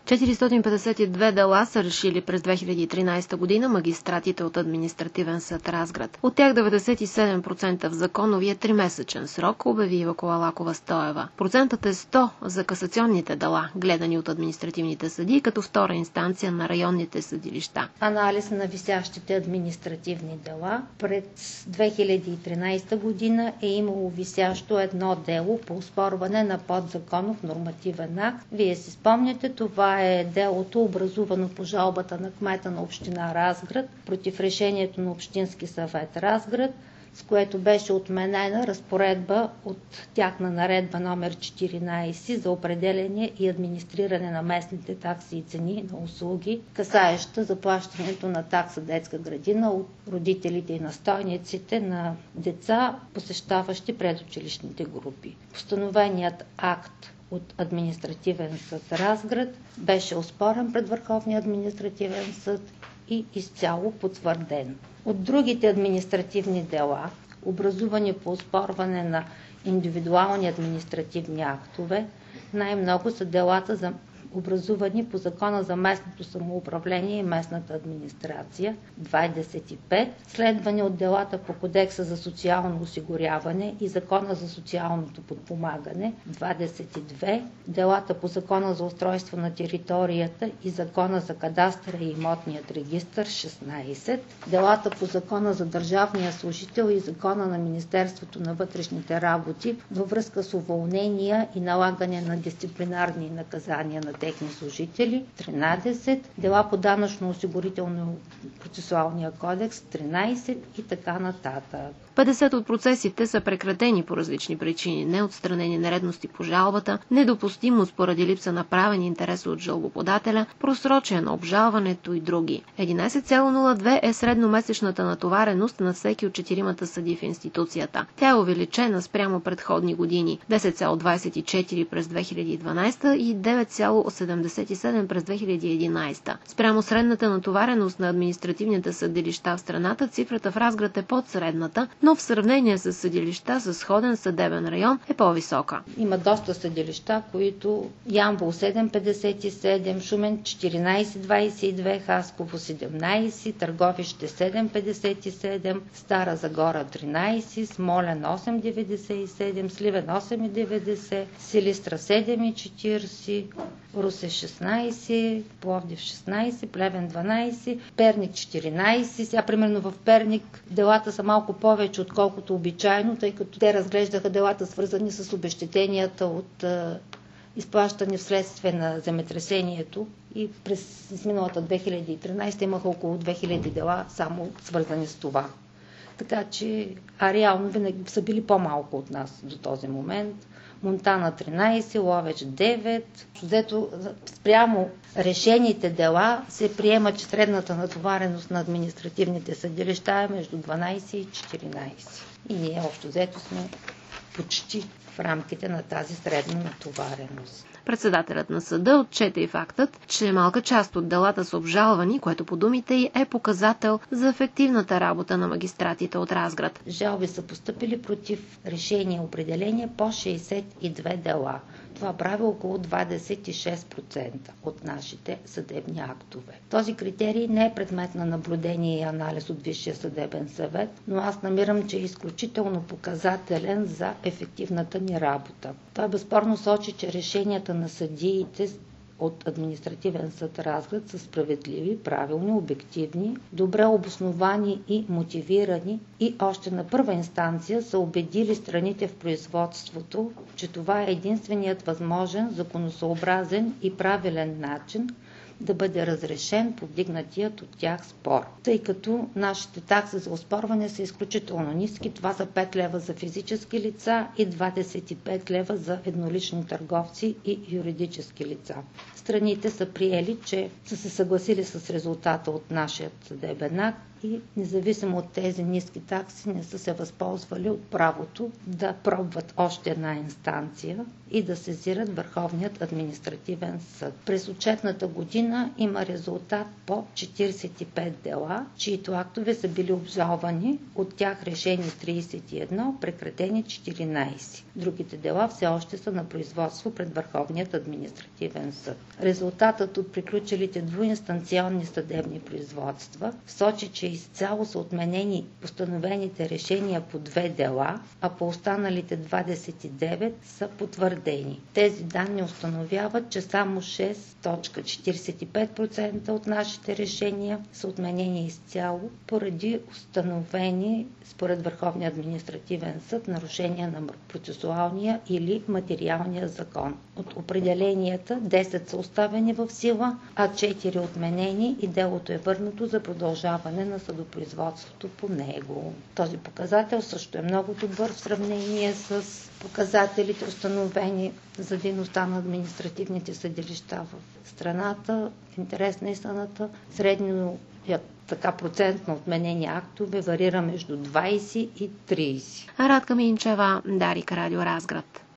452 дела са решили през 2013 година магистратите от Административен съд Разград. От тях 97% в законовия 3-месечен срок, обяви Ивакова Лакова-Стоева. Процентът е 100 за касационните дела, гледани от административните съдии като втора инстанция на районните съдилища. Анализ на висящите административни дела. През 2013 година е имало висящо едно дело по оспорване на подзаконов нормативен акт. Вие си спомняте, това е делото, образувано по жалбата на кмета на община Разград против решението на Общински съвет Разград, с което беше отменена разпоредба от тяхна наредба номер 14 за определение и администриране на местните такси и цени на услуги, касаеща заплащането на такса детска градина от родителите и настойниците на деца, посещаващи предучилищните групи. Постановеният акт от Административен съд Разград беше оспорен пред Върховния административен съд и изцяло потвърден. От другите административни дела, образувани по оспорване на индивидуални административни актове, най-много са делата образувани по Закона за местното самоуправление и местната администрация 25, следвани от делата по Кодекса за социално осигуряване и Закона за социалното подпомагане 22, делата по Закона за устройство на територията и Закона за кадастъра и имотният регистър 16, делата по Закона за държавния служител и Закона на Министерството на вътрешните работи във връзка с уволнения и налагане на дисциплинарни наказания на техни служители 13, дела по данъчно-осигурително-процесуалния кодекс 13 и така нататък. 50 от процесите са прекратени по различни причини, неотстранени нередности по жалбата, недопустимост поради липса на правен интерес от жалбоподателя, просрочие на обжалването и други. 11,02 е средномесечната натовареност на всеки от 4 съдии в институцията. Тя е увеличена спрямо предходни години – 10,24 през 2012 и 9,77 през 2011. Спрямо средната натовареност на административните съдилища в страната, цифрата в Разград е под средната, но в сравнение с съдилища с сходен съдебен район е по-висока. Има доста съдилища, които Ямбол 7,57, Шумен 14,22, Хасково 17, Търговище 7,57, Стара Загора 13, Смолян 8,97, Сливен 8,90, Силистра 7,40, Русе 16, Пловдив 16, Плевен 12, Перник 14. Сега примерно в Перник делата са малко повече, отколкото обичайно, тъй като те разглеждаха делата свързани с обезщетенията от изплащане вследствие на земетресението и през миналата 2013 имаха около 2000 дела само свързани с това. Така че, реално винаги са били по-малко от нас до този момент. Монтана 13, Ловеч 9. Взето спрямо решените дела се приема, че средната натовареност на административните съдилища е между 12 и 14. И ние общо взето сме почти в рамките на тази средна натовареност. Председателят на съда отчете и фактът, че малка част от делата са обжалвани, което по думите й е показател за ефективната работа на магистратите от Разград. Жалби са постъпили против решение и определение по 62 дела. Това прави около 26% от нашите съдебни актове. Този критерий не е предмет на наблюдение и анализ от Висшия съдебен съвет, но аз намирам, че е изключително показателен за ефективната ни работа. Той безспорно сочи, че решенията на съдиите от Административен съд Разград са справедливи, правилни, обективни, добре обосновани и мотивирани и още на първа инстанция са убедили страните в производството, че това е единственият възможен, законосъобразен и правилен начин да бъде разрешен повдигнатият от тях спор. Тъй като нашите такси за оспорване са изключително ниски, това са 5 лева за физически лица и 25 лева за еднолични търговци и юридически лица. Страните са приели, че са се съгласили с резултата от нашия съдебен акт и независимо от тези ниски такси не са се възползвали от правото да пробват още една инстанция и да сезират Върховният административен съд. През отчетната година има резултат по 45 дела, чието актове са били обжалвани, от тях решени 31, прекратени 14. Другите дела все още са на производство пред Върховният административен съд. Резултатът от приключилите двуинстанционни съдебни производства сочи, че изцяло са отменени постановените решения по 2 дела, а по останалите 29 са потвърдени. Тези данни установяват, че само 6,45% от нашите решения са отменени изцяло поради установени според Върховния административен съд нарушения на процесуалния или материалния закон. От определенията 10 са оставени в сила, а 4 отменени и делото е върнато за продължаване на съдопроизводството по него. Този показател също е много добър в сравнение с показателите, установени за дейността на административните съдилища в страната. В интерес на истината, средно процент на отменени актове варира между 20 и 30. Радка Минчева, Дарик, Радио Разград.